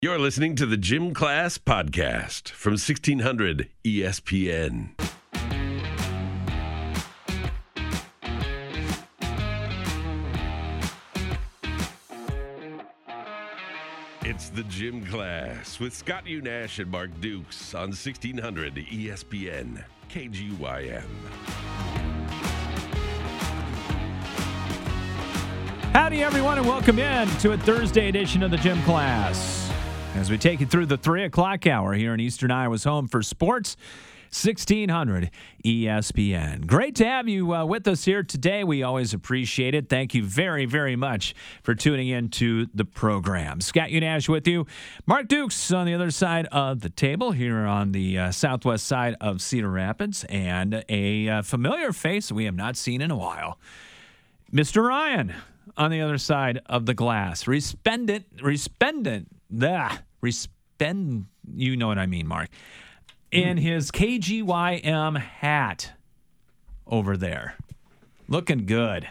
You're listening to the Gym Class Podcast from 1600 ESPN. It's the Gym Class with Scott Unash and Mark Dukes on 1600 ESPN KGYM. Howdy, everyone, and welcome in to a Thursday edition of the Gym Class. As we take you through the 3 o'clock hour here in Eastern Iowa's home for sports, 1600 ESPN. Great to have you with us here today. We always appreciate it. Thank you very, very much for tuning in to the program. Scott Unash with you. Mark Dukes on the other side of the table here on the southwest side of Cedar Rapids, and a familiar face we have not seen in a while, Mr. Ryan on the other side of the glass. Resplendent, you know what I mean, Mark. In his KGYM hat over there. Looking good.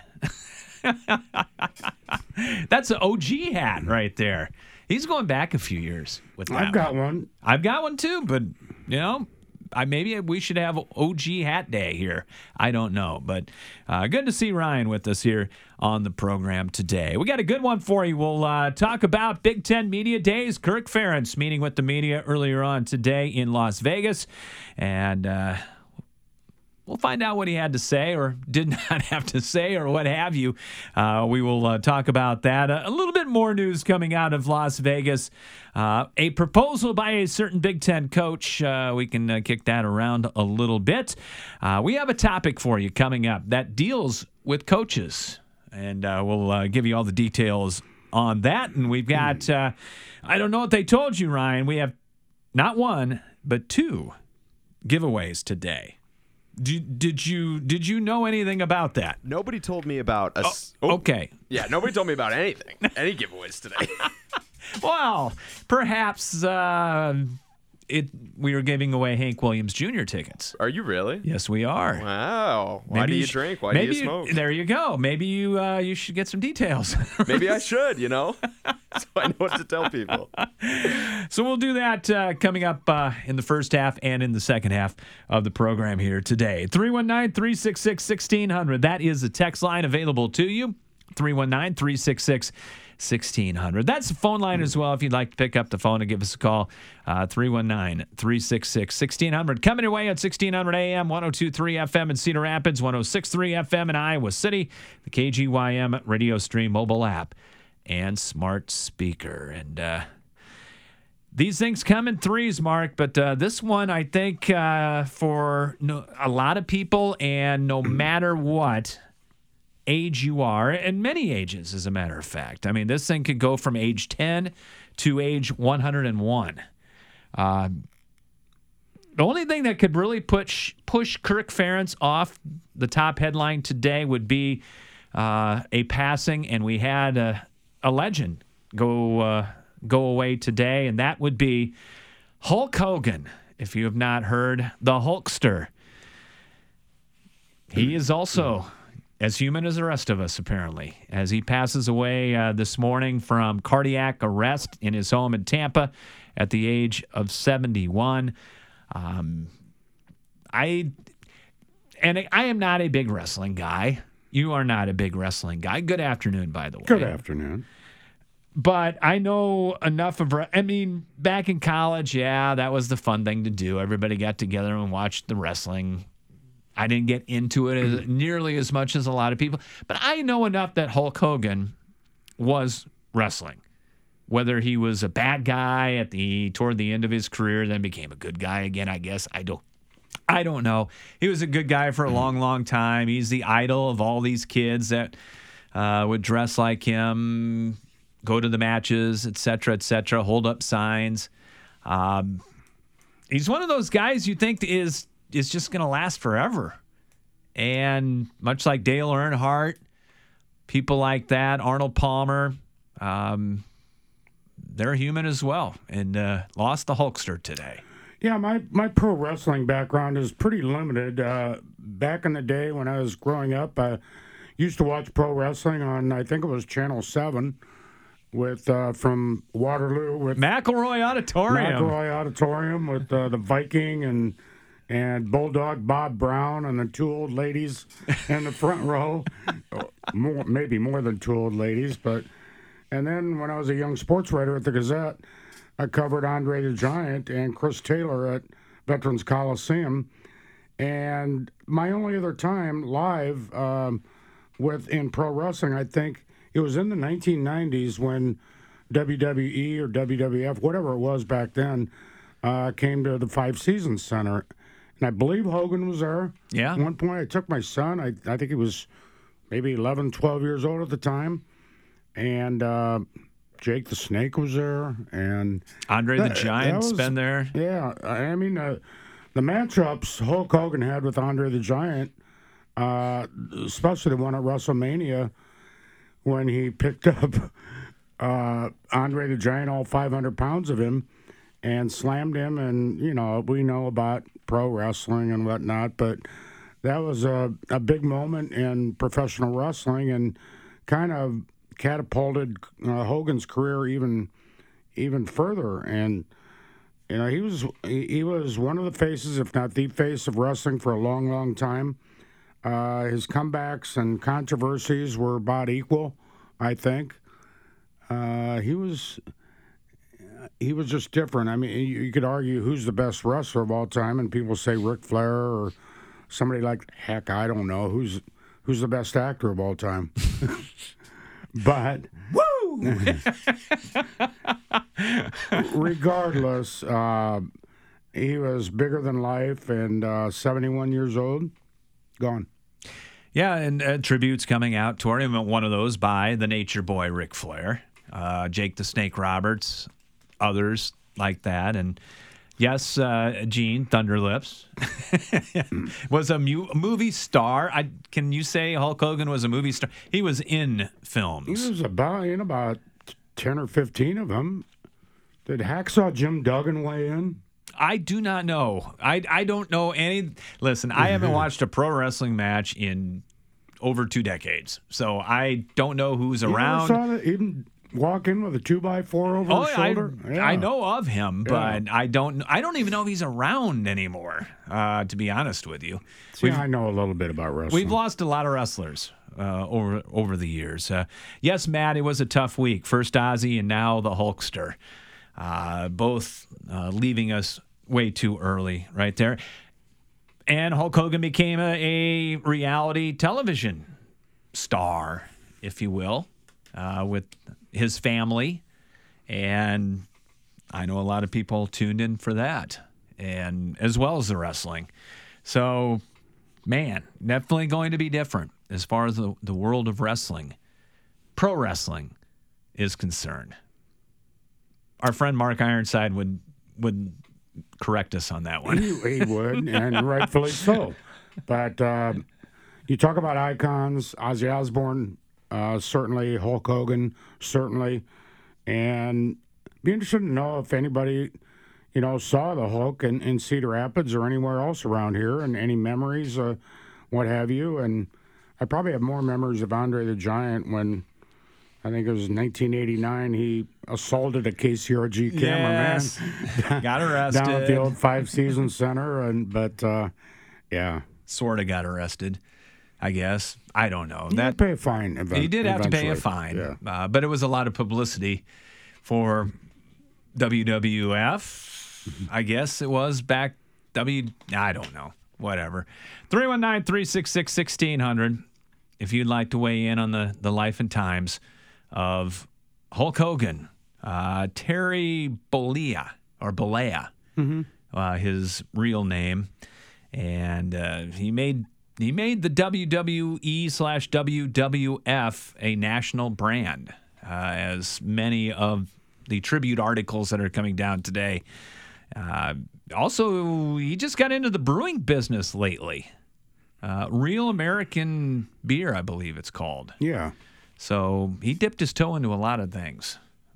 That's an OG hat right there. He's going back a few years with that. I've got one. I've got one too, but, you know, maybe we should have OG Hat Day here. I don't know. But good to see Ryan with us here on the program today. We got a good one for you. We'll talk about Big Ten Media Days. Kirk Ferentz meeting with the media earlier on today in Las Vegas. And we'll find out what he had to say or did not have to say or what have you. We will talk about that. A little bit more news coming out of Las Vegas. A proposal by a certain Big Ten coach. We can kick that around a little bit. We have a topic for you coming up that deals with coaches. And we'll give you all the details on that. And we've got, I don't know what they told you, Ryan. We have not one, but 2 giveaways today. Did you know anything about that? Nobody told me about us. Okay. Yeah, nobody told me about anything. Any giveaways today. Well, perhaps we are giving away Hank Williams Jr. tickets. Are you really? Yes, we are. Wow. Why do you drink? Why do you smoke? There you go. Maybe you should get some details. Maybe I should, so I know what to tell people. So we'll do that coming up in the first half and in the second half of the program here today. 319-366-1600. That is the text line available to you. 319-366-1600. That's the phone line as well if you'd like to pick up the phone and give us a call. 319-366-1600. Coming your way at 1600 AM, 102.3 FM in Cedar Rapids, 106.3 FM in Iowa City, the KGYM radio stream mobile app, and smart speaker. And these things come in threes, Mark, but this one, I think, for a lot of people, and no matter what age you are, and many ages, as a matter of fact. I mean, this thing could go from age 10 to age 101. The only thing that could really push Kirk Ferentz off the top headline today would be a passing, and we had a legend go away today, and that would be Hulk Hogan. If you have not heard, the Hulkster. He is also as human as the rest of us, apparently, as he passes away this morning from cardiac arrest in his home in Tampa at the age of 71. I am not a big wrestling guy. You are not a big wrestling guy. Good afternoon, by the way. Good afternoon. But I know enough of, back in college, yeah, that was the fun thing to do. Everybody got together and watched the wrestling. I didn't get into it nearly as much as a lot of people. But I know enough that Hulk Hogan was wrestling. Whether he was a bad guy toward the end of his career, then became a good guy again, I guess. I don't know. He was a good guy for a long, long time. He's the idol of all these kids that would dress like him, go to the matches, et cetera, hold up signs. He's one of those guys you think is just going to last forever. And much like Dale Earnhardt, people like that, Arnold Palmer, they're human as well, and lost the Hulkster today. Yeah, my pro wrestling background is pretty limited. Back in the day when I was growing up, I used to watch pro wrestling on, I think it was Channel 7. with from Waterloo with McElroy Auditorium. McElroy Auditorium with the Viking and Bulldog Bob Brown and the two old ladies in the front row. Maybe more than two old ladies, but. And then when I was a young sports writer at the Gazette, I covered Andre the Giant and Chris Taylor at Veterans Coliseum. And my only other time live in pro wrestling, I think it was in the 1990s when WWE or WWF, whatever it was back then, came to the Five Seasons Center. And I believe Hogan was there. Yeah. At one point, I took my son. I think he was maybe 11, 12 years old at the time. And Jake the Snake was there, and Andre the Giant's been there. Yeah, I mean the matchups Hulk Hogan had with Andre the Giant, especially the one at WrestleMania when he picked up Andre the Giant, all 500 pounds of him, and slammed him. And we know about pro wrestling and whatnot, but that was a big moment in professional wrestling, and kind of catapulted Hogan's career even further. And he was one of the faces, if not the face, of wrestling for a long time. His comebacks and controversies were about equal, I think. He was just different. I mean, you could argue who's the best wrestler of all time, and people say Ric Flair or somebody like, heck, I don't know who's the best actor of all time. But woo! Regardless, he was bigger than life, and 71 years old, gone. Yeah, and tributes coming out toward him. One of those by the Nature Boy Ric Flair, Jake the Snake Roberts, others like that, and. Yes, Gene Thunderlips was a movie star. Can you say Hulk Hogan was a movie star? He was in films. He was about 10 or 15 of them. Did Hacksaw Jim Duggan weigh in? I do not know. I don't know any. Listen, I haven't watched a pro wrestling match in over 2 decades, so I don't know who's around. You ever saw that? Even walk in with a 2x4 over his shoulder? I know of him, but I don't even know if he's around anymore, to be honest with you. See, I know a little bit about wrestling. We've lost a lot of wrestlers over the years. Yes, Matt, it was a tough week. First Ozzy and now the Hulkster. Both leaving us way too early right there. And Hulk Hogan became a reality television star, if you will, with his family, and I know a lot of people tuned in for that, and as well as the wrestling. So, man, definitely going to be different as far as the world of wrestling, pro wrestling, is concerned. Our friend Mark Ironside would correct us on that one. He would, and rightfully so. But you talk about icons, Ozzy Osbourne. Certainly, Hulk Hogan, certainly. And be interested to know if anybody, saw the Hulk in Cedar Rapids or anywhere else around here, and any memories, what have you. And I probably have more memories of Andre the Giant when, I think it was 1989, he assaulted a KCRG cameraman. Yes. Got arrested. Down at the old Five Seasons Center. But Sort of got arrested. I guess. I don't know. He had to pay a fine eventually. He did have to pay a fine, yeah. But it was a lot of publicity for WWF. I guess it was back I don't know. Whatever. 319-366-1600 if you'd like to weigh in on the life and times of Hulk Hogan. Terry Bollea, or Bollea, his real name. And he made the WWE/WWF a national brand, as many of the tribute articles that are coming down today. Also, he just got into the brewing business lately. Real American Beer, I believe it's called. Yeah. So he dipped his toe into a lot of things.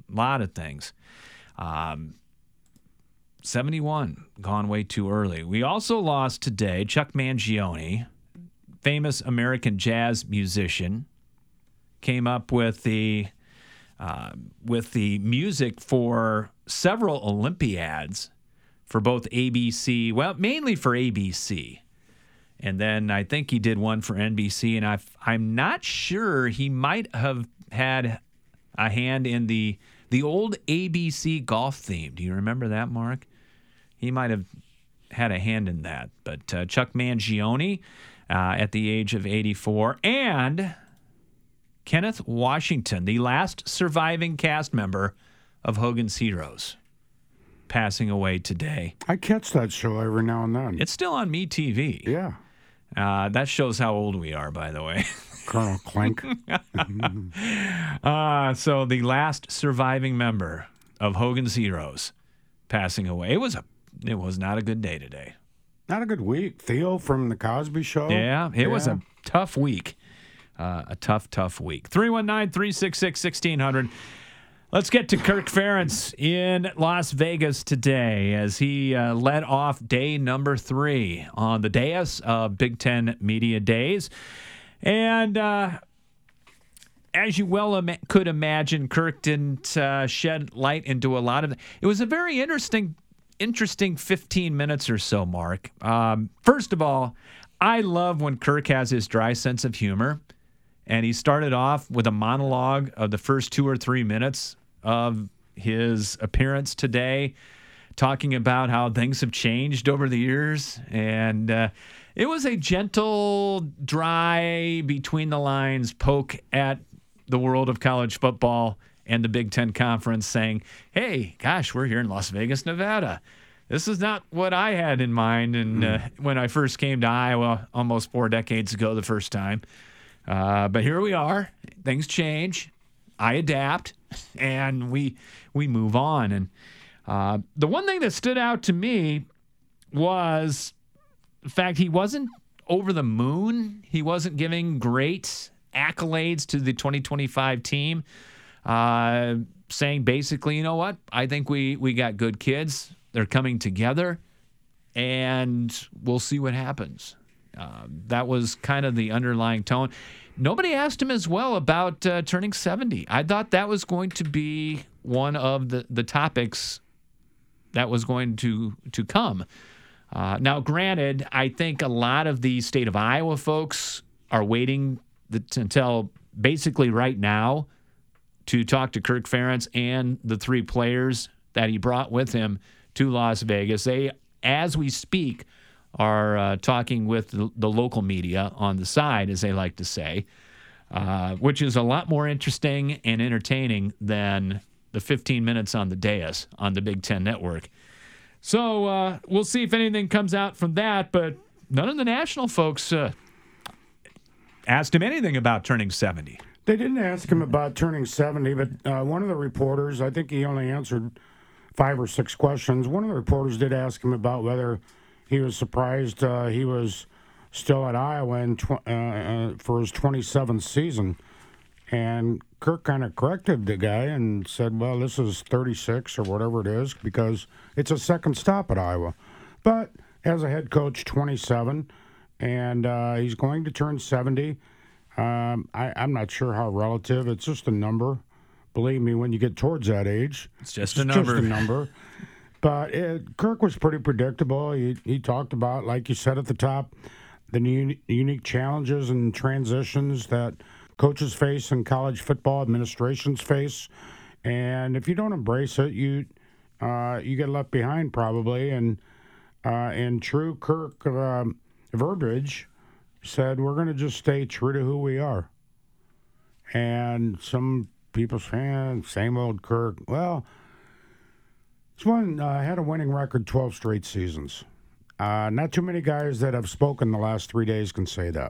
71, gone way too early. We also lost today Chuck Mangione, famous American jazz musician, came up with the with the music for several Olympiads for both ABC, well, mainly for ABC. And then I think he did one for NBC, and I'm not sure, he might have had a hand in the old ABC golf theme. Do you remember that, Mark? He might have had a hand in that. But Chuck Mangione at the age of 84, and Kenneth Washington, the last surviving cast member of Hogan's Heroes, passing away today. I catch that show every now and then. It's still on MeTV. Yeah. That shows how old we are, by the way. Colonel Clink. So the last surviving member of Hogan's Heroes passing away. It was not a good day today. Not a good week. Theo from The Cosby Show. Yeah, it was a tough week. A tough week. 319-366-1600. Let's get to Kirk Ferentz in Las Vegas today as he led off day number 3 on the dais of Big Ten Media Days. And as you well could imagine, Kirk didn't shed light into a lot of it. It was a very interesting 15 minutes or so, Mark. First of all, I love when Kirk has his dry sense of humor. And he started off with a monologue of the first 2 or 3 minutes of his appearance today, talking about how things have changed over the years. And it was a gentle, dry, between the lines poke at the world of college football and the Big Ten Conference, saying, hey, gosh, we're here in Las Vegas, Nevada. This is not what I had in mind when I first came to Iowa almost 4 decades ago the first time. But here we are. Things change. I adapt, and we move on. And the one thing that stood out to me was the fact he wasn't over the moon. He wasn't giving great accolades to the 2025 team, saying basically, you know what? I think we got good kids. They're coming together, and we'll see what happens. That was kind of the underlying tone. Nobody asked him as well about turning 70. I thought that was going to be one of the topics that was going to come. Now, granted, I think a lot of the state of Iowa folks are waiting until basically right now to talk to Kirk Ferentz and the 3 players that he brought with him to Las Vegas. They, as we speak, are talking with the local media on the side, as they like to say, which is a lot more interesting and entertaining than the 15 minutes on the dais on the Big Ten Network. So we'll see if anything comes out from that, but none of the national folks asked him anything about turning 70. They didn't ask him about turning 70, but one of the reporters, I think he only answered 5 or 6 questions. One of the reporters did ask him about whether he was surprised he was still at Iowa for his 27th season. And Kirk kind of corrected the guy and said, well, this is 36 or whatever it is because it's a second stop at Iowa. But as a head coach, 27, and he's going to turn 70. I'm not sure how relative. It's just a number. Believe me, when you get towards that age, it's just a number. But Kirk was pretty predictable. He talked about, like you said at the top, the unique challenges and transitions that coaches face and college football administrations face. And if you don't embrace it, you get left behind probably. And in true Kirk verbiage, said, we're going to just stay true to who we are. And some people say, same old Kirk. Well, this one had a winning record 12 straight seasons. Not too many guys that have spoken the last 3 days can say that.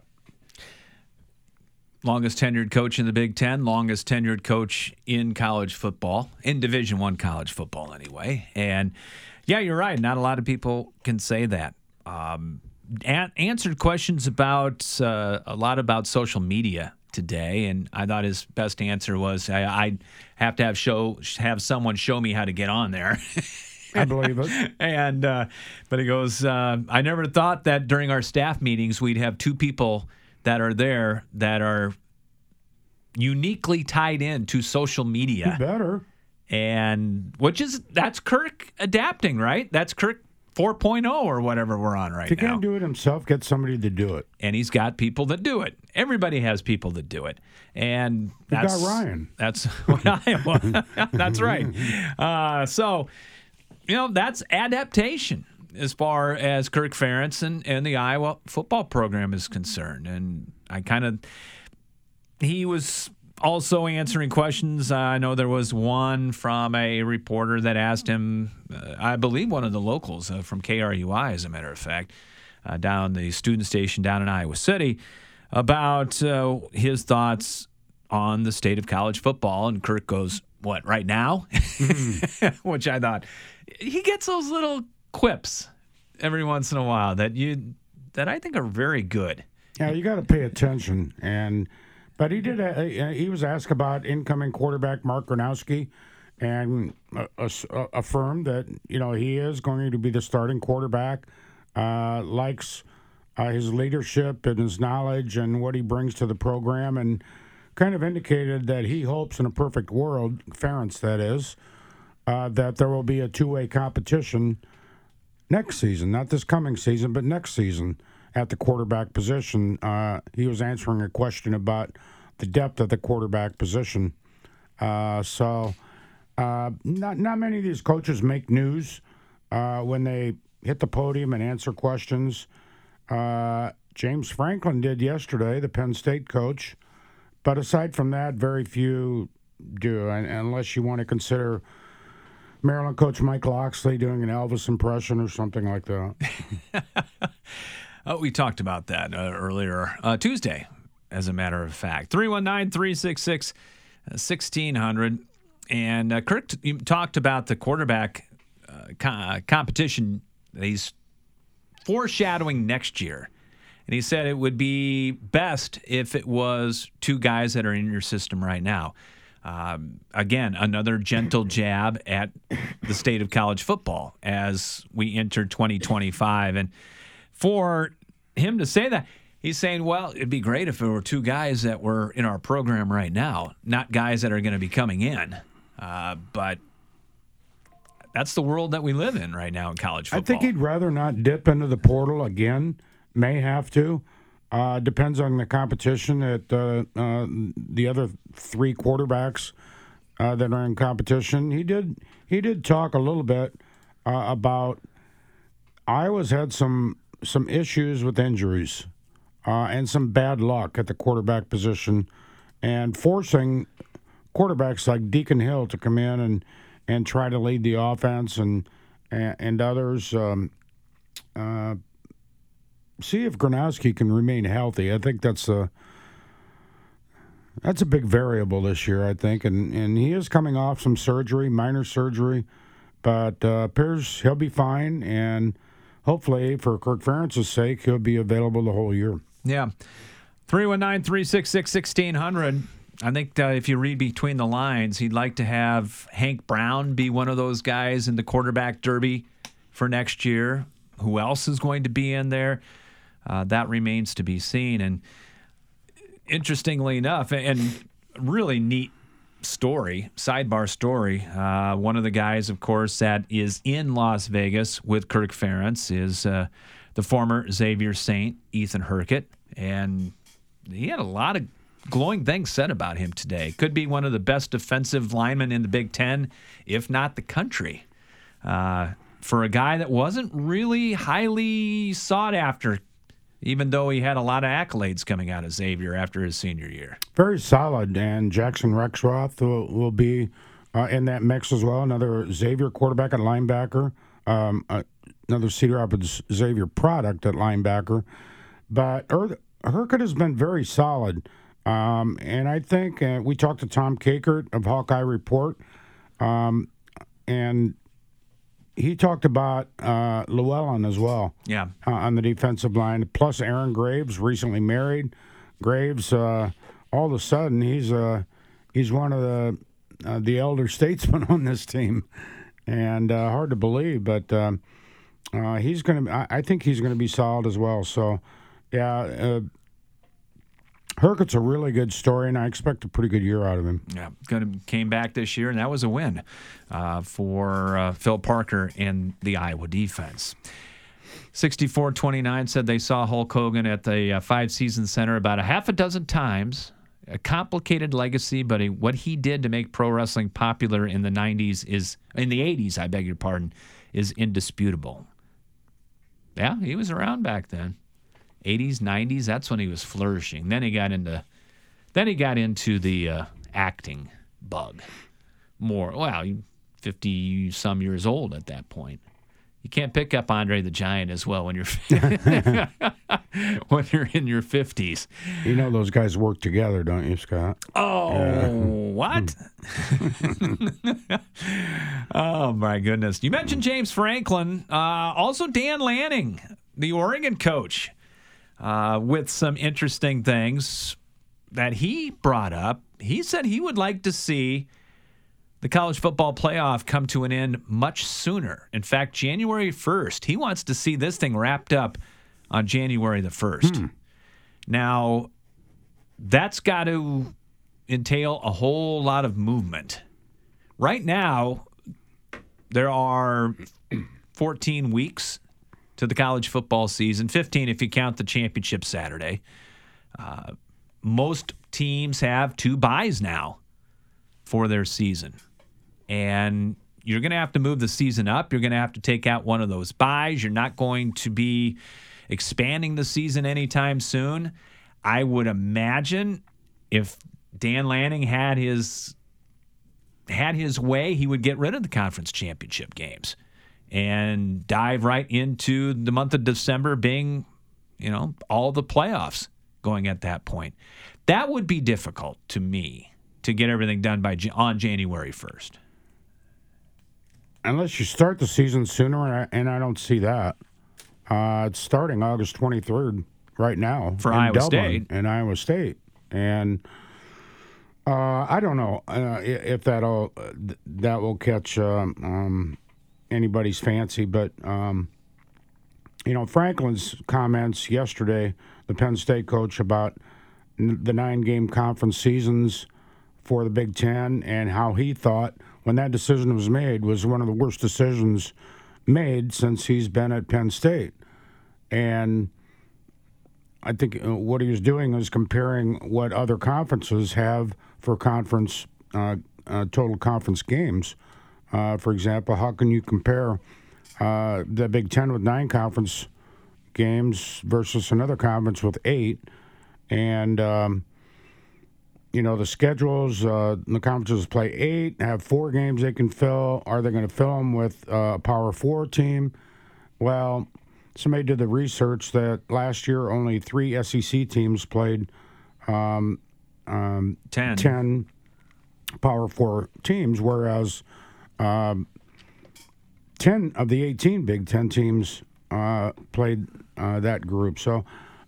Longest tenured coach in the Big Ten, longest tenured coach in college football, in Division I college football anyway. And, yeah, you're right. Not a lot of people can say that. Answered questions about a lot about social media today, and I thought his best answer was, I have to have someone show me how to get on there. I believe it. And but he goes, I never thought that during our staff meetings we'd have 2 people that are there that are uniquely tied in to social media. You better. And that's Kirk adapting, right? That's Kirk 4.0 or whatever we're on right If he now. can't do it himself, get somebody to do it. And he's got people that do it. Everybody has people that do it. And You got Ryan. That's what Iowa. That's right. So, that's adaptation as far as Kirk Ferentz and the Iowa football program is concerned. And he was also answering questions. I know there was one from a reporter that asked him, I believe one of the locals from KRUI, as a matter of fact, down the student station down in Iowa City, about his thoughts on the state of college football. And Kirk goes, what, right now? Which I thought, he gets those little quips every once in a while that I think are very good. Yeah, you got to pay attention. But he did. He was asked about incoming quarterback Mark Gronowski, and affirmed that he is going to be the starting quarterback. Likes his leadership and his knowledge and what he brings to the program, and kind of indicated that he hopes in a perfect world, Ferentz that is, that there will be a two-way competition next season, not this coming season, but next season. At the quarterback position, he was answering a question about the depth of the quarterback position. So not many of these coaches make news when they hit the podium and answer questions. James Franklin did yesterday, the Penn State coach. But aside from that, very few do, unless you want to consider Maryland coach Mike Loxley doing an Elvis impression or something like that. We talked about that earlier Tuesday, as a matter of fact. 319-366-1600. And Kirk talked about the quarterback competition that he's foreshadowing next year. And he said it would be best if it was two guys that are in your system right now. Again, another gentle jab at the state of college football as we enter 2025. And for him to say that, he's saying, well, it'd be great if there were two guys that were in our program right now, not guys that are going to be coming in. But that's the world that we live in right now in college football. I think he'd rather not dip into the portal again. May have to. Depends on the competition at the other three quarterbacks that are in competition. He did talk a little bit about Iowa's had some issues with injuries and some bad luck at the quarterback position, and forcing quarterbacks like Deacon Hill to come in and try to lead the offense and others. See if Gronowski can remain healthy. I think that's a big variable this year, I think. And he is coming off some surgery, minor surgery, but appears he'll be fine. And hopefully, for Kirk Ferentz's sake, he'll be available the whole year. Yeah. 319-366-1600. I think if you read between the lines, he'd like to have Hank Brown be one of those guys in the quarterback derby for next year. Who else is going to be in there? That remains to be seen. And interestingly enough, and really neat story, sidebar story, one of the guys, of course, that is in Las Vegas with Kirk Ferentz is the former Xavier Saint, Ethan Hurkett. And he had a lot of glowing things said about him today. Could be one of the best defensive linemen in the Big Ten, if not the country. For a guy that wasn't really highly sought after, even though he had a lot of accolades coming out of Xavier after his senior year. Very solid, and Jackson Rexroth will be in that mix as well. Another Xavier quarterback at linebacker, another Cedar Rapids Xavier product at linebacker. But Hurkett has been very solid, and I think we talked to Tom Kakert of Hawkeye Report, and he talked about Llewellyn as well. Yeah. On the defensive line. Plus Aaron Graves, recently married. Graves, all of a sudden, he's one of the elder statesmen on this team, and hard to believe, but he's going to. I think he's going to be solid as well. So, yeah. Hurkett's a really good story, and I expect a pretty good year out of him. Yeah, came back this year, and that was a win for Phil Parker and the Iowa defense. 6429 said they saw Hulk Hogan at the Five Seasons Center about a half a dozen times. A complicated legacy, but what he did to make pro wrestling popular in the 80s, I beg your pardon, is indisputable. Yeah, he was around back then. 80s, 90s, that's when he was flourishing. Then he got into the acting bug. More, 50 some years old at that point. You can't pick up Andre the Giant as well when you're when you're in your 50s. You know those guys work together, don't you, Scott? Oh, what? Oh, my goodness. You mentioned James Franklin. Also Dan Lanning, the Oregon coach, with some interesting things that he brought up. He said he would like to see the college football playoff come to an end much sooner. In fact, January 1st. He wants to see this thing wrapped up on January the 1st. Now, that's got to entail a whole lot of movement. Right now, there are 14 weeks to the college football season, 15 if you count the championship Saturday. Most teams have 2 byes now for their season. And you're going to have to move the season up. You're going to have to take out one of those byes. You're not going to be expanding the season anytime soon. I would imagine if Dan Lanning had his way, he would get rid of the conference championship games and dive right into the month of December being, all the playoffs going at that point. That would be difficult to me to get everything done on January 1st. Unless you start the season sooner, and I don't see that. It's starting August 23rd right now for in Iowa Dublin, State. in Iowa State. And I don't know if that will catch anybody's fancy, but Franklin's comments yesterday, the Penn State coach, about the 9-game conference seasons for the Big Ten, and how he thought when that decision was made was one of the worst decisions made since he's been at Penn State. And I think what he was doing is comparing what other conferences have for conference total conference games. For example, how can you compare the Big Ten with 9 conference games versus another conference with 8? And the schedules, the conferences play 8, have 4 games they can fill. Are they going to fill them with a Power 4 team? Well, somebody did the research that last year only 3 SEC teams played 10 Power 4 teams, whereas 10 of the 18 Big Ten teams played that group. So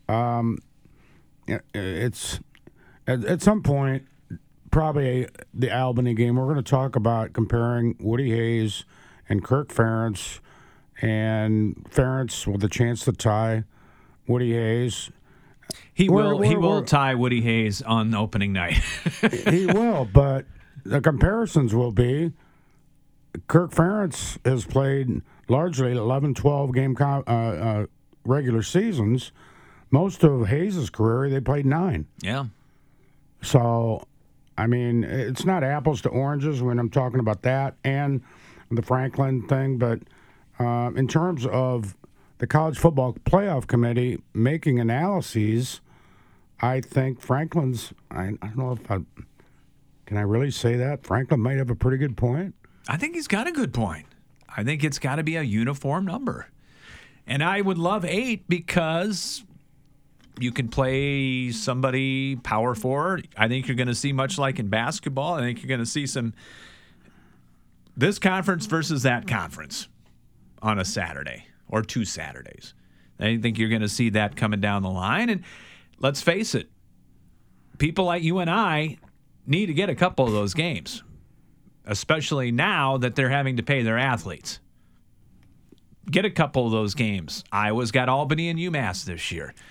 it's... At some point, probably the Albany game, we're going to talk about comparing Woody Hayes and Kirk Ferentz, and Ferentz with a chance to tie Woody Hayes. He will tie Woody Hayes on opening night. He will, but the comparisons will be Kirk Ferentz has played largely 11, 12 game regular seasons. Most of Hayes' career, they played 9. Yeah. So, I mean, it's not apples to oranges when I'm talking about that and the Franklin thing, but in terms of the College Football Playoff Committee making analyses, I think Franklin's, I don't know if can I really say that? Franklin might have a pretty good point. I think he's got a good point. I think it's got to be a uniform number. And I would love 8 because you can play somebody power forward. I think you're going to see, much like in basketball, I think you're going to see some this conference versus that conference on a Saturday or 2 Saturdays. I think you're going to see that coming down the line. And let's face it, people like you and I need to get a couple of those games, especially now that they're having to pay their athletes. Get a couple of those games. Iowa's got Albany and UMass this year.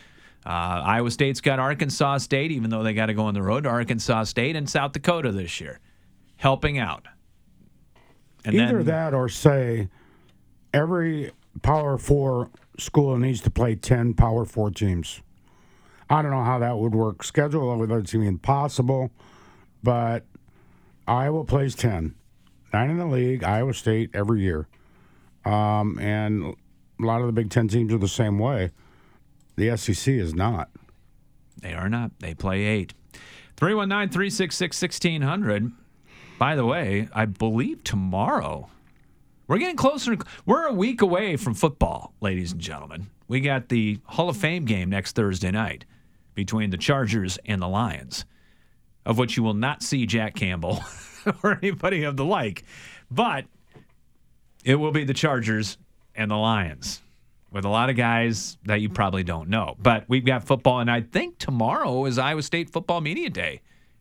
Iowa State's got Arkansas State, even though they got to go on the road to Arkansas State and South Dakota this year, helping out. And Either then, that or say every Power 4 school needs to play 10 Power 4 teams. I don't know how that would work. Schedule, whether it's even possible, but Iowa plays 10. 9 in the league, Iowa State every year. And a lot of the Big Ten teams are the same way. The SEC is not. They are not. They play 8. 319-366-1600. By the way, I believe tomorrow, we're getting closer. We're a week away from football, ladies and gentlemen. We got the Hall of Fame game next Thursday night between the Chargers and the Lions, of which you will not see Jack Campbell or anybody of the like. But it will be the Chargers and the Lions with a lot of guys that you probably don't know. But we've got football, and I think tomorrow is Iowa State Football Media Day.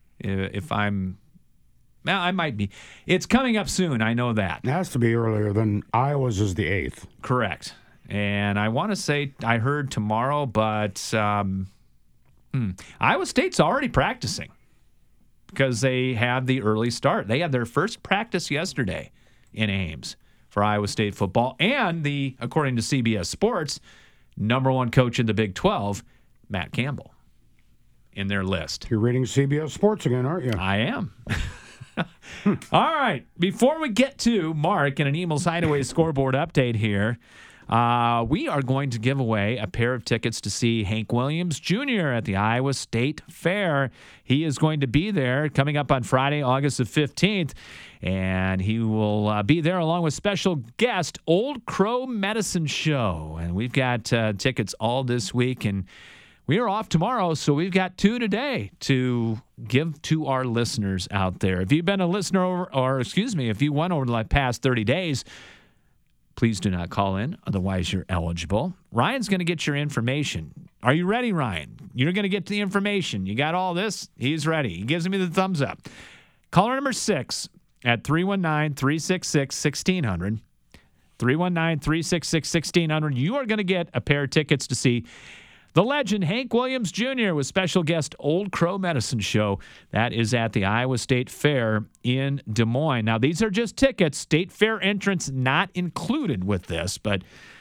Well, I might be. It's coming up soon. I know that. It has to be earlier than Iowa's is the 8th. Correct. And I want to say I heard tomorrow, but Iowa State's already practicing because they have the early start. They had their first practice yesterday in Ames for Iowa State football. And according to CBS Sports, #1 coach in the Big 12, Matt Campbell, in their list. You're reading CBS Sports again, aren't you? I am. All right. Before we get to Mark and an Emil's Hideaway scoreboard update here, we are going to give away a pair of tickets to see Hank Williams Jr. at the Iowa State Fair. He is going to be there coming up on Friday, August the 15th, and he will be there along with special guest Old Crow Medicine Show. And we've got tickets all this week, and we are off tomorrow, so we've got 2 today to give to our listeners out there. If you've been a listener, if you went over the past 30 days, please do not call in. Otherwise, you're eligible. Ryan's going to get your information. Are you ready, Ryan? You're going to get the information. You got all this? He's ready. He gives me the thumbs up. Caller number 6 at 319-366-1600. 319-366-1600. You are going to get a pair of tickets to see the legend Hank Williams Jr. with special guest Old Crow Medicine Show. That is at the Iowa State Fair in Des Moines. Now, these are just tickets. State Fair entrance not included with this, but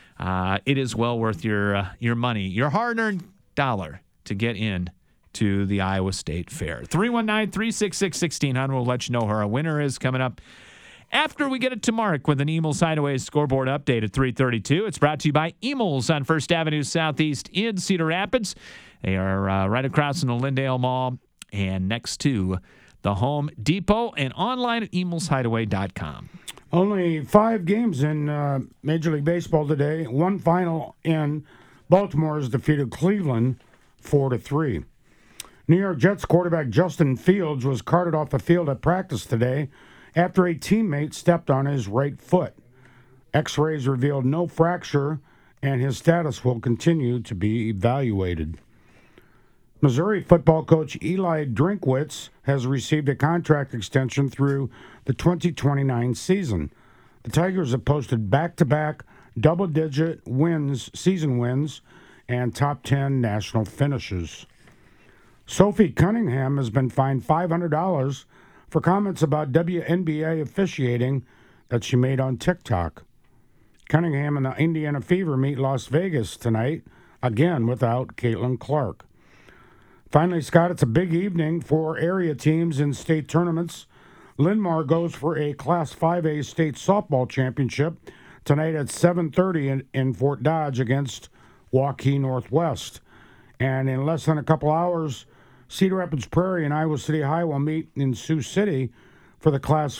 it is well worth your money, your hard-earned dollar to get in to the Iowa State Fair. 319-366-1600. We'll let you know who our winner is coming up after we get it to Mark with an Emil's Hideaway scoreboard update at 3:32. It's brought to you by Emil's on 1st Avenue Southeast in Cedar Rapids. They are right across from the Lindale Mall and next to the Home Depot and online at emilshideaway.com. Only 5 games in Major League Baseball today. One final in. Baltimore has defeated Cleveland 4-3. New York Jets quarterback Justin Fields was carted off the field at practice today after a teammate stepped on his right foot. X-rays revealed no fracture, and his status will continue to be evaluated. Missouri football coach Eli Drinkwitz has received a contract extension through the 2029 season. The Tigers have posted back-to-back double-digit season wins, and top 10 national finishes. Sophie Cunningham has been fined $500 for comments about WNBA officiating that she made on TikTok. Cunningham and the Indiana Fever meet Las Vegas tonight, again without Caitlin Clark. Finally, Scott, it's a big evening for area teams in state tournaments. Linn-Mar goes for a Class 5A state softball championship tonight at 7:30 in Fort Dodge against Waukee Northwest. And in less than a couple hours, Cedar Rapids Prairie and Iowa City High will meet in Sioux City for a Class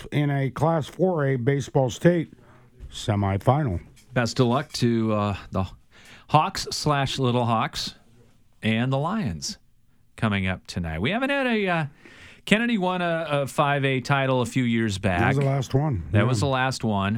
4A baseball state semifinal. Best of luck to the Hawks/Little Hawks and the Lions coming up tonight. We haven't had Kennedy won a 5A title a few years back. That was the last one. That was the last one.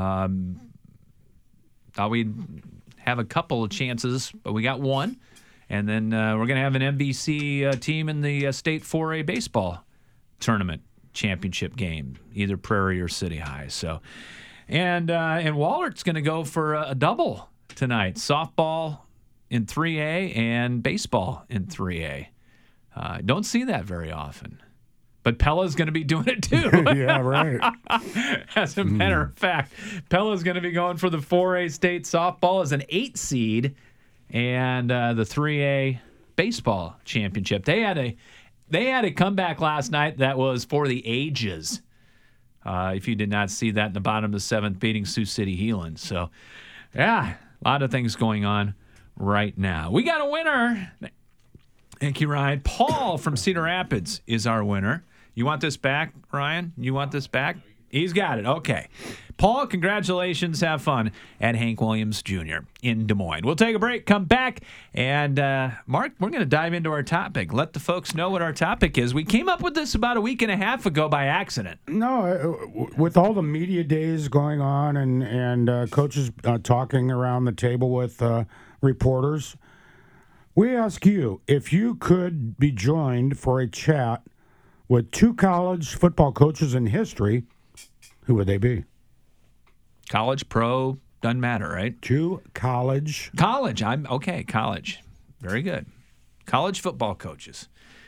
Thought we'd have a couple of chances, but we got one. And then we're going to have an MVC team in the state 4A baseball tournament championship game, either Prairie or City High. So, and Wallert's going to go for a double tonight, softball in 3A and baseball in 3A. Don't see that very often. But Pella's going to be doing it too. Yeah, right. As a matter of fact, Pella's going to be going for the 4A state softball as an 8 seed and the 3A baseball championship. They had a comeback last night that was for the ages. If you did not see that in the bottom of the 7th, beating Sioux City Heelan. So, yeah, a lot of things going on right now. We got a winner. Thank you, Ryan. Paul from Cedar Rapids is our winner. You want this back, Ryan? You want this back? He's got it. Okay. Paul, congratulations. Have fun at Hank Williams Jr. in Des Moines. We'll take a break, come back, and Mark, we're going to dive into our topic. Let the folks know what our topic is. We came up with this about a week and a half ago by accident. No, with all the media days going on and coaches talking around the table with reporters, we ask you, if you could be joined for a chat with 2 college football coaches in history, who would they be? College, pro, doesn't matter, right? 2 college. College. I'm okay. College. Very good. College football coaches.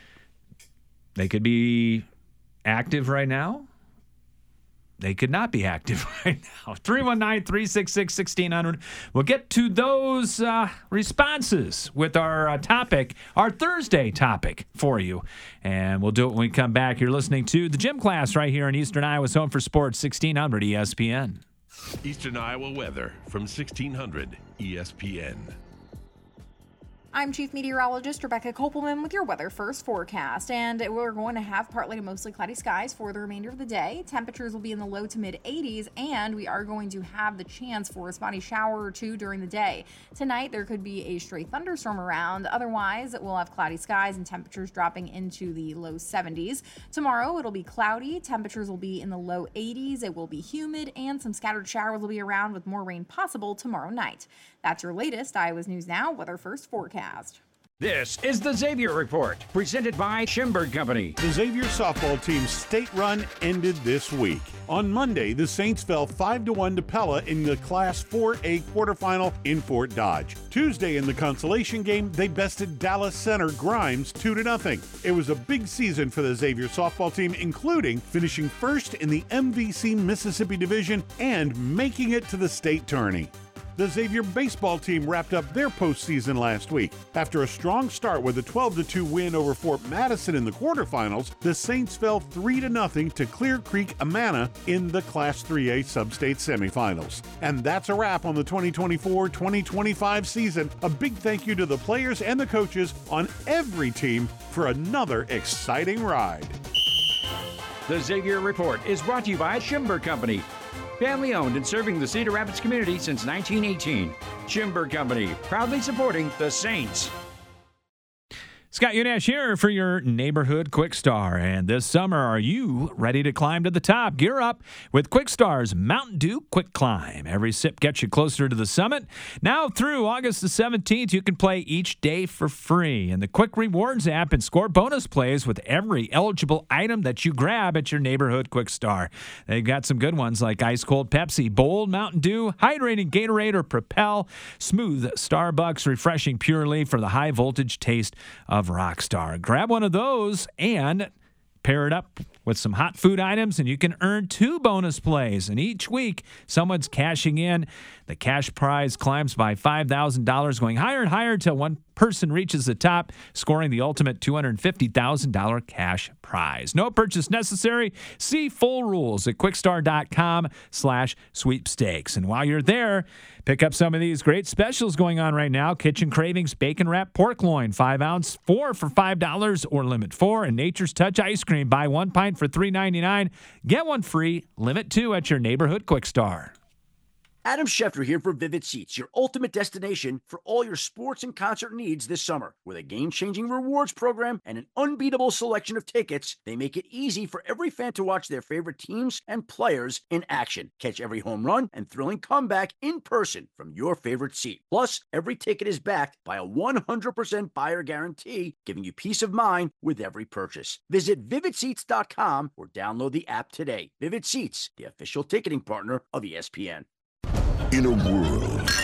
They could be active right now. They could not be active right now. 319-366-1600. We'll get to those responses with our topic, our Thursday topic for you. And we'll do it when we come back. You're listening to the Gym Class right here in Eastern Iowa's Home for Sports, 1600 ESPN. Eastern Iowa weather from 1600 ESPN. I'm Chief Meteorologist Rebecca Kopelman with your Weather First forecast, and we're going to have partly to mostly cloudy skies for the remainder of the day. Temperatures will be in the low to mid 80s, and we are going to have the chance for a spotty shower or two during the day. Tonight, there could be a stray thunderstorm around. Otherwise, we'll have cloudy skies and temperatures dropping into the low 70s. Tomorrow, it'll be cloudy. Temperatures will be in the low 80s. It will be humid, and some scattered showers will be around with more rain possible tomorrow night. That's your latest Iowa's News Now Weather First forecast. This is the Xavier Report, presented by Schimberg Company. The Xavier softball team's state run ended this week. On Monday, the Saints fell 5-1 to Pella in the Class 4A quarterfinal in Fort Dodge. Tuesday in the consolation game, they bested Dallas Center Grimes 2-0. It was a big season for the Xavier softball team, including finishing first in the MVC Mississippi Division and making it to the state tourney. The Xavier baseball team wrapped up their postseason last week. After a strong start with a 12-2 win over Fort Madison in the quarterfinals, the Saints fell 3-0 to Clear Creek Amana in the Class 3A Sub-State semifinals. And that's a wrap on the 2024-2025 season. A big thank you to the players and the coaches on every team for another exciting ride. The Xavier Report is brought to you by Schimberg Company. Family owned and serving the Cedar Rapids community since 1918. Schimberg Company, proudly supporting the Saints. Scott Unash here for your neighborhood Quick Star. And this summer, are you ready to climb to the top? Gear up with Quick Star's Mountain Dew Quick Climb. Every sip gets you closer to the summit. Now through August the 17th, you can play each day for free in the Quick Rewards app and score bonus plays with every eligible item that you grab at your neighborhood Quick Star. They've got some good ones like Ice Cold Pepsi, Bold Mountain Dew, Hydrating Gatorade or Propel, Smooth Starbucks, Refreshing Pure Leaf for the high voltage taste of Rockstar. Grab one of those and pair it up with some hot food items, and you can earn 2 bonus plays. And each week, someone's cashing in. The cash prize climbs by $5,000, going higher and higher until one person reaches the top, scoring the ultimate $250,000 cash prize. No purchase necessary. See full rules at quickstar.com/sweepstakes. And while you're there, pick up some of these great specials going on right now. Kitchen Cravings Bacon Wrap Pork Loin, 5 ounce, 4 for $5 or limit 4. And Nature's Touch Ice Cream, buy 1 pint for $3.99. Get 1 free, limit 2 at your neighborhood Quick Star. Adam Schefter here for Vivid Seats, your ultimate destination for all your sports and concert needs this summer. With a game-changing rewards program and an unbeatable selection of tickets, they make it easy for every fan to watch their favorite teams and players in action. Catch every home run and thrilling comeback in person from your favorite seat. Plus, every ticket is backed by a 100% buyer guarantee, giving you peace of mind with every purchase. Visit VividSeats.com or download the app today. Vivid Seats, the official ticketing partner of ESPN. In a world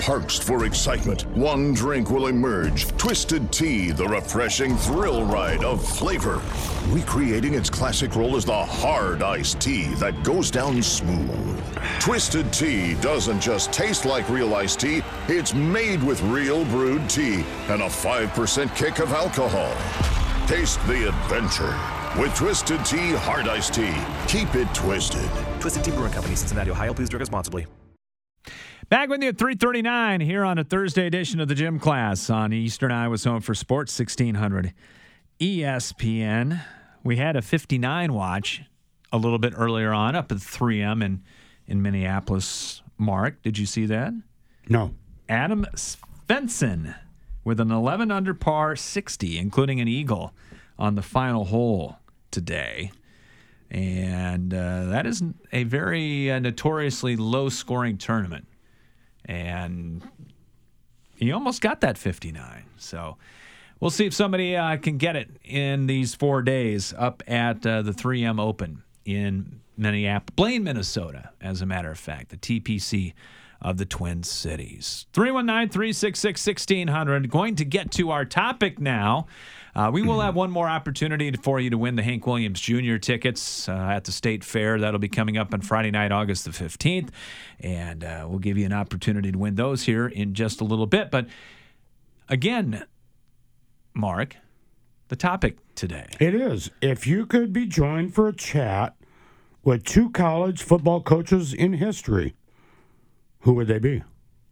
parched for excitement, one drink will emerge. Twisted Tea, the refreshing thrill ride of flavor. Recreating its classic role as the hard iced tea that goes down smooth. Twisted Tea doesn't just taste like real iced tea, it's made with real brewed tea and a 5% kick of alcohol. Taste the adventure with Twisted Tea Hard Iced Tea. Keep it twisted. Twisted Tea Brewing Company, Cincinnati, Ohio. Please drink responsibly. Back with you at 3:39 here on a Thursday edition of the Gym Class on Eastern Iowa's Home for Sports, 1600 ESPN. We had a 59 watch a little bit earlier on up at 3M in Minneapolis. Mark, did you see that? No. Adam Svensson with an 11 under par 60, including an eagle on the final hole today. And that is a very notoriously low-scoring tournament. And he almost got that 59. So we'll see if somebody can get it in these 4 days up at the 3M Open in Minneapolis, Blaine, Minnesota, as a matter of fact, the TPC of the Twin Cities. 319-366-1600. Going to get to our topic now. We will have one more opportunity for you to win the Hank Williams Jr. tickets at the State Fair. That'll be coming up on Friday night, August the 15th. And we'll give you an opportunity to win those here in just a little bit. But again, Mark, the topic today. It is. If you could be joined for a chat with two college football coaches in history, who would they be?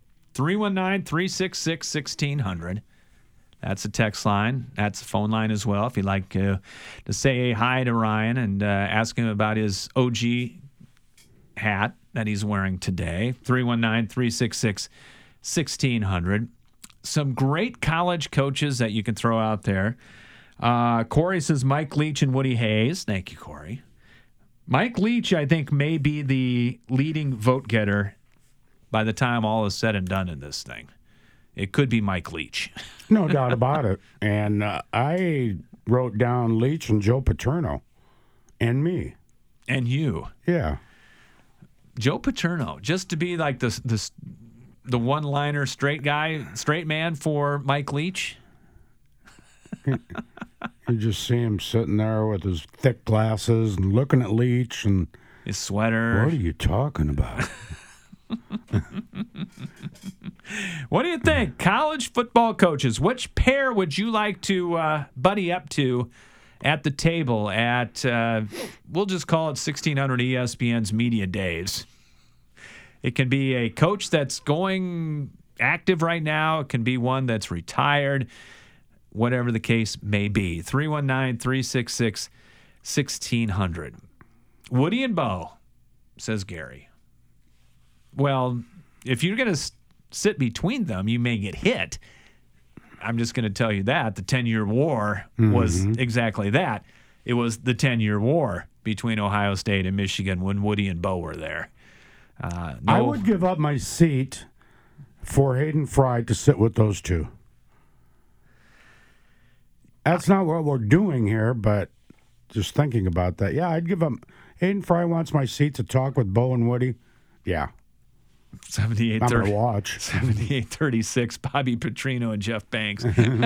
319-366-1600. That's a text line. That's a phone line as well. If you'd like to say hi to Ryan and ask him about his OG hat that he's wearing today. 319-366-1600. Some great college coaches that you can throw out there. Corey says Mike Leach and Woody Hayes. Thank you, Corey. Mike Leach, I think, may be the leading vote getter by the time all is said and done in this thing. It could be Mike Leach. No doubt about it. And I wrote down Leach and Joe Paterno and me. And you. Yeah. Joe Paterno, just to be like the one-liner straight man for Mike Leach. You just see him sitting there with his thick glasses and looking at Leach and his sweater. What are you talking about? What do you think? College football coaches, which pair would you like to buddy up to at the table at, we'll just call it 1600 ESPN's Media Days? It can be a coach that's going active right now. It can be one that's retired, whatever the case may be. 319-366-1600. Woody and Bo, says Gary. Well, if you're going to sit between them, you may get hit. I'm just going to tell you that. The 10-year war was exactly that. It was the 10-year war between Ohio State and Michigan when Woody and Bo were there. I would give up my seat for Hayden Fry to sit with those two. That's not what we're doing here, but just thinking about that. Yeah, I'd give up. Hayden Fry wants my seat to talk with Bo and Woody. Yeah. 78-30. I'm going to watch. 78-36, Bobby Petrino and Jeff Banks.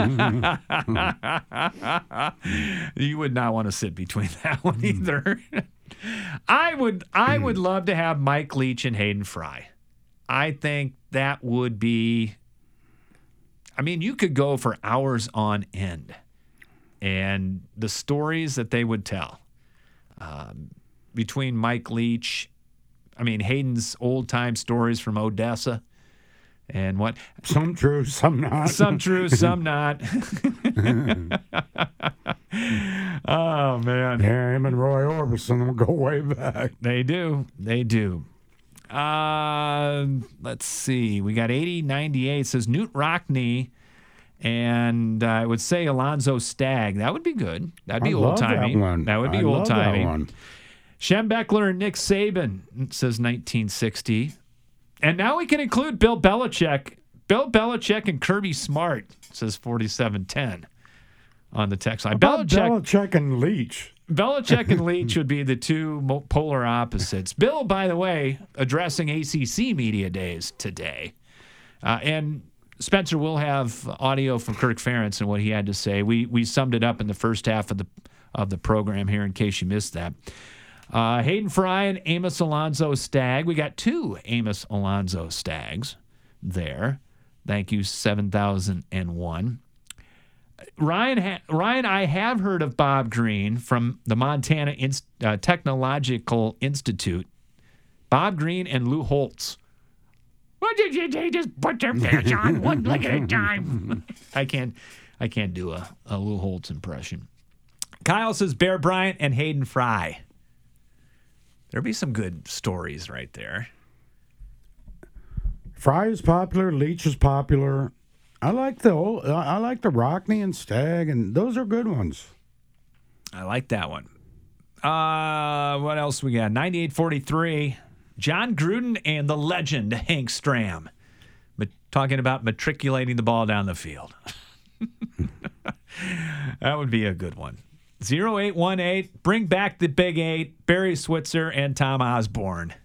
You would not want to sit between that one either. I would love to have Mike Leach and Hayden Fry. I think that would be, I mean, you could go for hours on end. And the stories that they would tell between Mike Leach, I mean, Hayden's old-time stories from Odessa and what? Some true, some not. Some true, some not. Oh, man. Yeah, him and Roy Orbison will go way back. They do. They do. Let's see. We got 80-98. Says Newt Rockne, and I would say Alonzo Stagg. That would be good. That'd be old-timey. That would be old-timey. Shem Beckler and Nick Saban, says 1960. And now we can include Bill Belichick. Bill Belichick and Kirby Smart, says 4710 on the text line. Belichick and Leach. Belichick and Leach would be the two polar opposites. Bill, by the way, addressing ACC Media Days today. And Spencer will have audio from Kirk Ferentz and what he had to say. We summed it up in the first half of the program here in case you missed that. Hayden Fry and Amos Alonzo Stagg. We got 2 Amos Alonzo Staggs there. Thank you, 7001. Ryan, I have heard of Bob Green from the Montana Technological Institute. Bob Green and Lou Holtz. What did they just put their pants on one leg at a time? I can't do a Lou Holtz impression. Kyle says Bear Bryant and Hayden Fry. There'll be some good stories right there. Fry is popular. Leach is popular. I like the Rockney and Stagg, and those are good ones. I like that one. What else we got? 9843. John Gruden and the legend Hank Stram. But talking about matriculating the ball down the field. That would be a good one. 0818. Bring back the Big 8. Barry Switzer and Tom Osborne.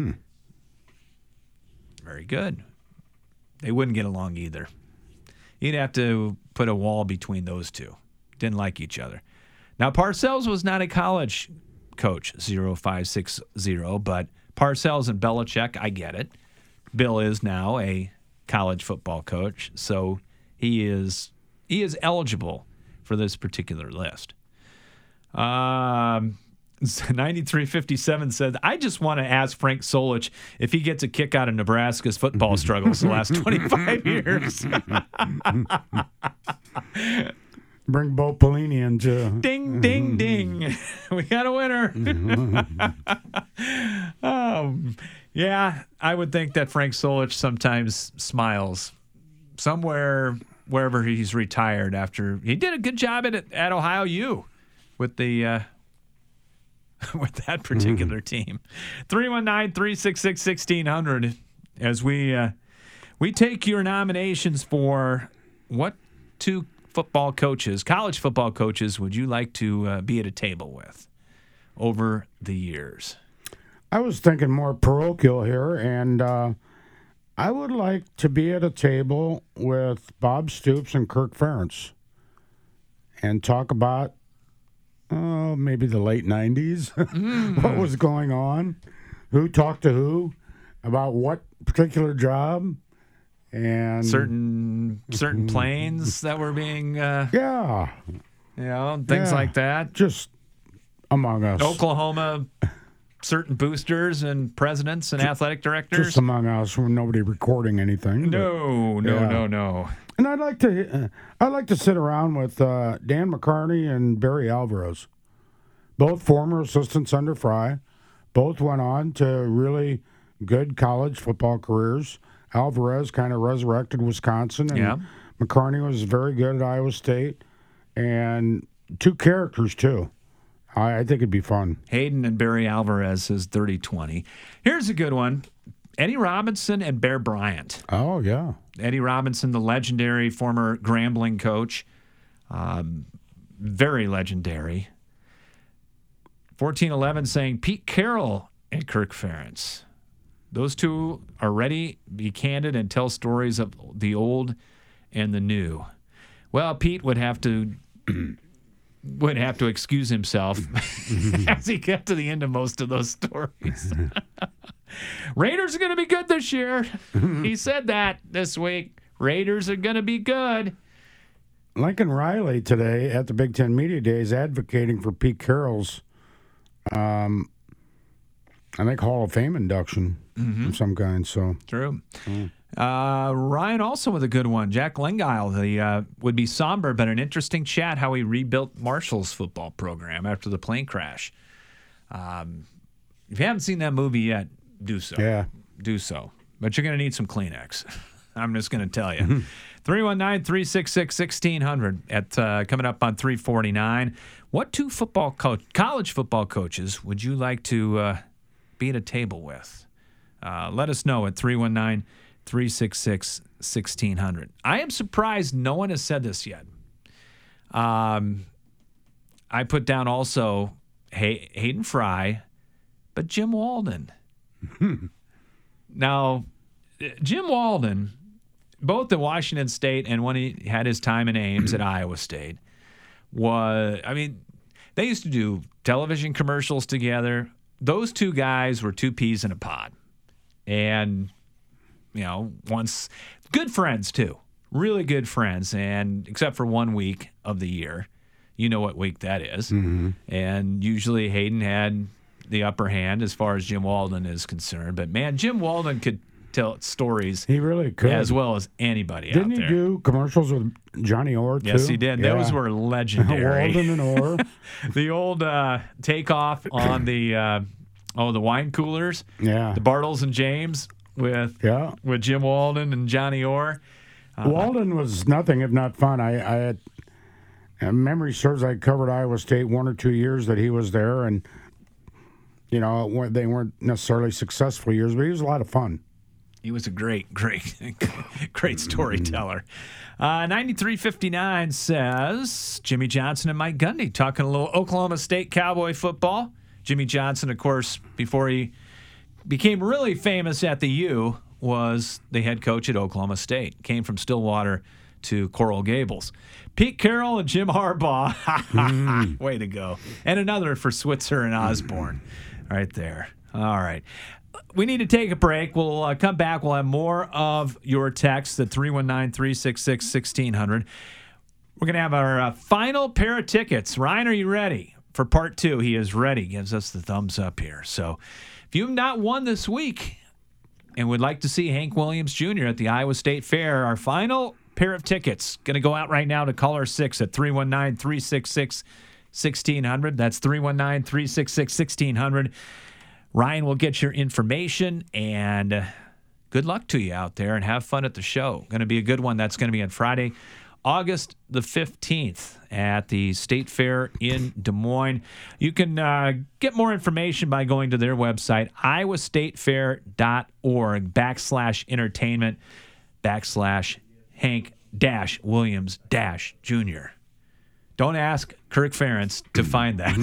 Very good. They wouldn't get along either. You'd have to put a wall between those two. Didn't like each other. Now, Parcells was not a college coach, 0560, but Parcells and Belichick, I get it. Bill is now a college football coach, so he is eligible for this particular list. 9357 said, I just want to ask Frank Solich if he gets a kick out of Nebraska's football struggles the last 25 years. Bring Bo Pelini into. Ding, ding, ding. We got a winner. Yeah, I would think that Frank Solich sometimes smiles somewhere, wherever he's retired after. He did a good job at Ohio U with the with that particular team. 319-366-1600 as we take your nominations for what 2 football coaches, college football coaches, would you like to be at a table with over the years? I was thinking more parochial here, and I would like to be at a table with Bob Stoops and Kirk Ferentz and talk about maybe the late 90s, what was going on, who talked to who, about what particular job, and certain planes that were being things like that. Just among us. Oklahoma, certain boosters and presidents and athletic directors. Just among us, with nobody recording anything. No. And I'd like to sit around with Dan McCarney and Barry Alvarez, both former assistants under Fry. Both went on to really good college football careers. Alvarez kind of resurrected Wisconsin, and McCarney was very good at Iowa State. And 2 characters, too. I think it'd be fun. Hayden and Barry Alvarez is 30-20. Here's a good one. Eddie Robinson and Bear Bryant. Oh, yeah. Eddie Robinson, the legendary former Grambling coach. Very legendary. 1411 saying Pete Carroll and Kirk Ferentz. Those 2 are ready to be candid and tell stories of the old and the new. Well, Pete would have to excuse himself as he got to the end of most of those stories. Raiders are going to be good this year. He said that this week. Raiders are going to be good. Lincoln Riley today at the Big Ten Media Days advocating for Pete Carroll's, I think, Hall of Fame induction of some kind. So true. Ryan also with a good one. Jack Lengile, would be somber, but an interesting chat how he rebuilt Marshall's football program after the plane crash. If you haven't seen that movie yet, do so. Yeah. Do so. But you're going to need some Kleenex. I'm just going to tell you. 319-366-1600 at coming up on 349. What 2 college football coaches would you like to be at a table with? Let us know at 319-366-1600. I am surprised no one has said this yet. I put down also Hayden Fry, but Jim Walden. Now, Jim Walden both at Washington State and when he had his time in Ames at Iowa State, they used to do television commercials together. Those two guys were two peas in a pod. And, once good friends too. Really good friends. And except for 1 week of the year, you know what week that is. Mm-hmm. And usually Hayden had the upper hand as far as Jim Walden is concerned. But, man, Jim Walden could tell stories. He really could. As well as anybody out there. Didn't he do commercials with Johnny Orr, too? Yes, he did. Yeah. Those were legendary. Walden and Orr. The old takeoff on the wine coolers. Yeah. The Bartles and James with Jim Walden and Johnny Orr. Walden was nothing if not fun. I had memory serves I covered Iowa State 1 or 2 years that he was there, and they weren't necessarily successful years, but he was a lot of fun. He was a great storyteller. 9359 says Jimmy Johnson and Mike Gundy talking a little Oklahoma State Cowboy football. Jimmy Johnson, of course, before he became really famous at the U, was the head coach at Oklahoma State. Came from Stillwater to Coral Gables. Pete Carroll and Jim Harbaugh. Way to go. And another for Switzer and Osborne right there. All right. We need to take a break. We'll come back. We'll have more of your texts at 319-366-1600. We're going to have our final pair of tickets. Ryan, are you ready for part 2? He is ready. Gives us the thumbs up here. So if you've not won this week and would like to see Hank Williams Jr. at the Iowa State Fair, our final pair of tickets going to go out right now to caller 6 at 319-366-1600. That's 319-366-1600. Ryan will get your information, and good luck to you out there, and have fun at the show. Going to be a good one. That's going to be on Friday, August the 15th at the State Fair in Des Moines. You can get more information by going to their website, iowastatefair.org/entertainment/Hank-Williams-Jr. Don't ask Kirk Ferentz to find that.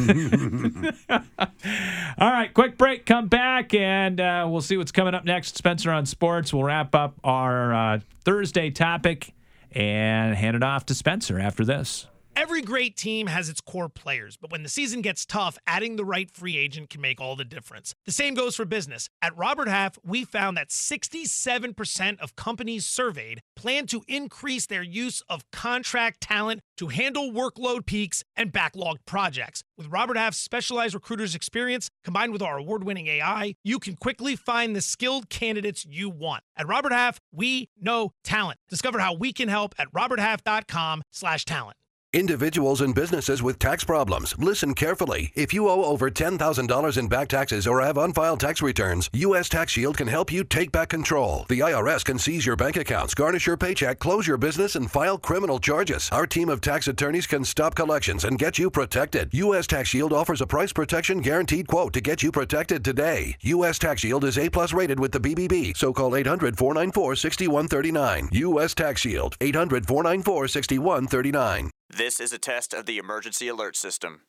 All right, quick break. Come back, and we'll see what's coming up next. Spencer on Sports. We'll wrap up our Thursday topic and hand it off to Spencer after this. Every great team has its core players, but when the season gets tough, adding the right free agent can make all the difference. The same goes for business. At Robert Half, we found that 67% of companies surveyed plan to increase their use of contract talent to handle workload peaks and backlogged projects. With Robert Half's specialized recruiters' experience, combined with our award-winning AI, you can quickly find the skilled candidates you want. At Robert Half, we know talent. Discover how we can help at roberthalf.com/talent. Individuals and businesses with tax problems, listen carefully. If you owe over $10,000 in back taxes or have unfiled tax returns, U.S. Tax Shield can help you take back control. The IRS can seize your bank accounts, garnish your paycheck, close your business, and file criminal charges. Our team of tax attorneys can stop collections and get you protected. U.S. Tax Shield offers a price protection guaranteed quote to get you protected today. U.S. Tax Shield is A+ rated with the BBB, so call 800-494-6139. U.S. Tax Shield, 800-494-6139. This is a test of the emergency alert system.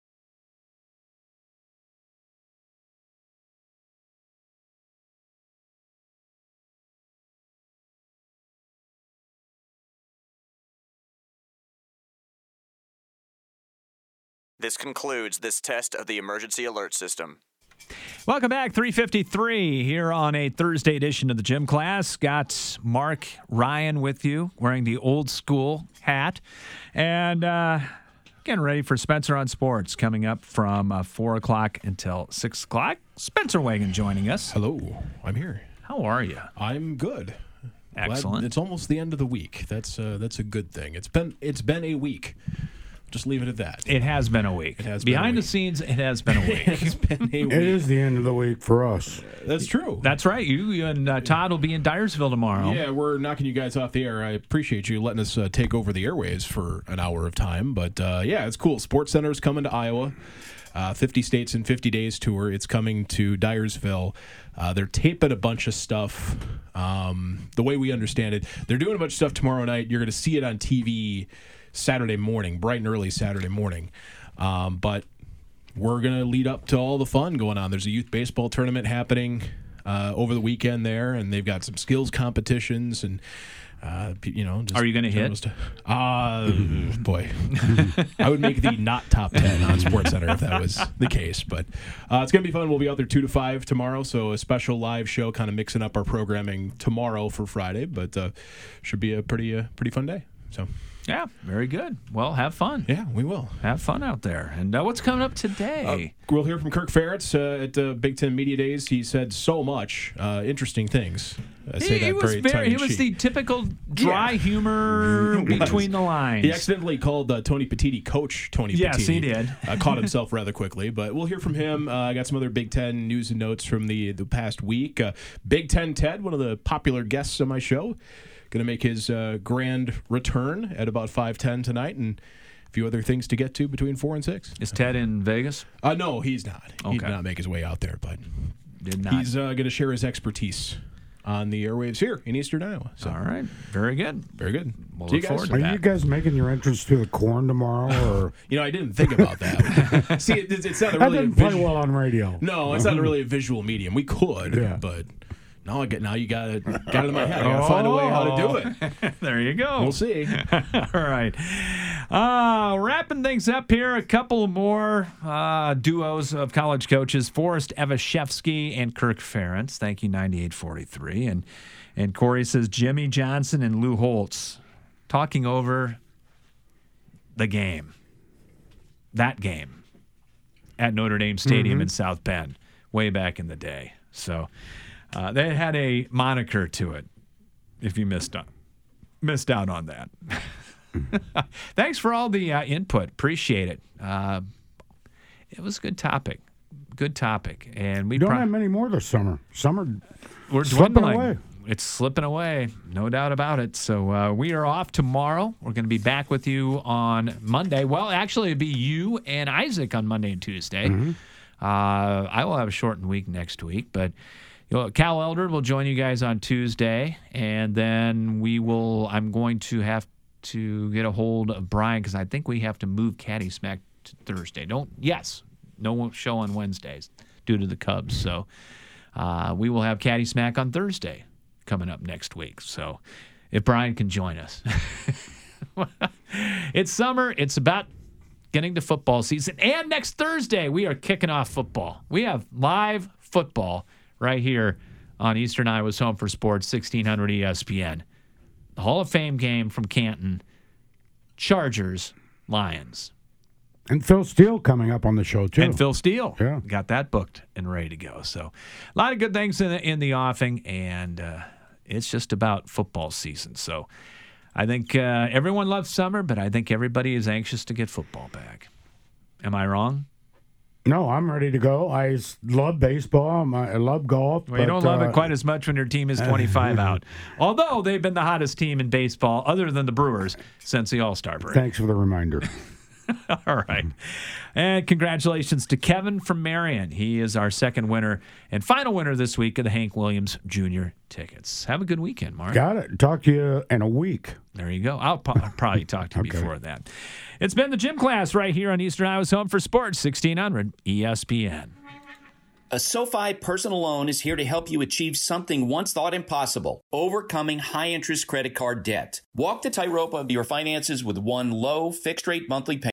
This concludes this test of the emergency alert system. Welcome back, 3:53 here on a Thursday edition of the Gym Class. Got Mark Ryan with you, wearing the old school hat. And getting ready for Spencer on Sports, coming up from 4 o'clock until 6 o'clock. Spencer Wagon joining us. Hello, I'm here. How are you? I'm good. Excellent. Glad it's almost the end of the week. That's a good thing. It's been a week. Just leave it at that. It has been a week. It has Behind the scenes, it has been a week. It's been a week. It is the end of the week for us. That's true. That's right. You and Todd will be in Dyersville tomorrow. Yeah, we're knocking you guys off the air. I appreciate you letting us take over the airwaves for an hour of time. But, yeah, it's cool. Sports Center's coming to Iowa. 50 States in 50 Days tour. It's coming to Dyersville. They're taping a bunch of stuff. The way we understand it, they're doing a bunch of stuff tomorrow night. You're going to see it on TV Saturday morning, bright and early Saturday morning. But we're going to lead up to all the fun going on. There's a youth baseball tournament happening over the weekend there, and they've got some skills competitions, and Are you going to hit? Boy, I would make the not top 10 on SportsCenter if that was the case. But it's going to be fun. We'll be out there 2 to 5 tomorrow, so a special live show, kind of mixing up our programming tomorrow for Friday. But should be a pretty fun day. So. Yeah, very good. Well, have fun. Yeah, we will. Have fun out there. And what's coming up today? We'll hear from Kirk Ferentz at Big Ten Media Days. He said so much interesting things. I say He was the typical dry humor between the lines. He accidentally called Tony Petitti Coach Tony Petitti. Yes, he did. Caught himself rather quickly, but we'll hear from him. I got some other Big Ten news and notes from the past week. Big Ten Ted, one of the popular guests on my show, going to make his grand return at about 5:10 tonight, and a few other things to get to between 4 and 6. Is Ted in Vegas? No, he's not. Okay. He did not make his way out there, but did not. He's going to share his expertise on the airwaves here in Eastern Iowa. So. All right. Very good. Very good. We'll See look you forward guys. to that. Are you guys making your entrance to the Corn tomorrow? Or I didn't think about that. See, it's not that really didn't play well on radio. No, it's not really a visual medium. We could, but now you got it in my head. I got to find a way how to do it. There you go. We'll see. All right. Wrapping things up here, a couple more duos of college coaches, Forrest Evashevsky and Kirk Ferentz. Thank you, 9843. And Corey says Jimmy Johnson and Lou Holtz talking over the game. That game at Notre Dame Stadium in South Bend way back in the day. So they had a moniker to it, if you missed out on that. Thanks for all the input. Appreciate it. It was a good topic. And we don't have many more this summer. We're slipping dwindling. away. It's slipping away, no doubt about it. So we are off tomorrow. We're going to be back with you on Monday. Well, actually, it'll be you and Isaac on Monday and Tuesday. I will have a shortened week next week, but Cal Eldred will join you guys on Tuesday, and then I'm going to have to get a hold of Brian because I think we have to move Caddy Smack to Thursday. No show on Wednesdays due to the Cubs. So we will have Caddy Smack on Thursday coming up next week. So if Brian can join us. It's summer. It's about getting to football season. And next Thursday, we are kicking off football. We have live football right here on Eastern Iowa's Home for Sports, 1600 ESPN. The Hall of Fame game from Canton, Chargers, Lions. And Phil Steele coming up on the show, too. And Phil Steele. Yeah. Got that booked and ready to go. So a lot of good things in the offing, and it's just about football season. So I think everyone loves summer, but I think everybody is anxious to get football back. Am I wrong? No, I'm ready to go. I love baseball. I love golf. Well, you don't love it quite as much when your team is 25 out. Although they've been the hottest team in baseball, other than the Brewers, since the All-Star break. Thanks for the reminder. All right. And congratulations to Kevin from Marion. He is our second winner and final winner this week of the Hank Williams Jr. tickets. Have a good weekend, Mark. Got it. Talk to you in a week. There you go. I'll probably talk to you before that. It's been the Gym Class right here on Eastern Iowa's Home for Sports, 1600 ESPN. A SoFi personal loan is here to help you achieve something once thought impossible, overcoming high-interest credit card debt. Walk the tightrope of your finances with one low, fixed-rate monthly payment.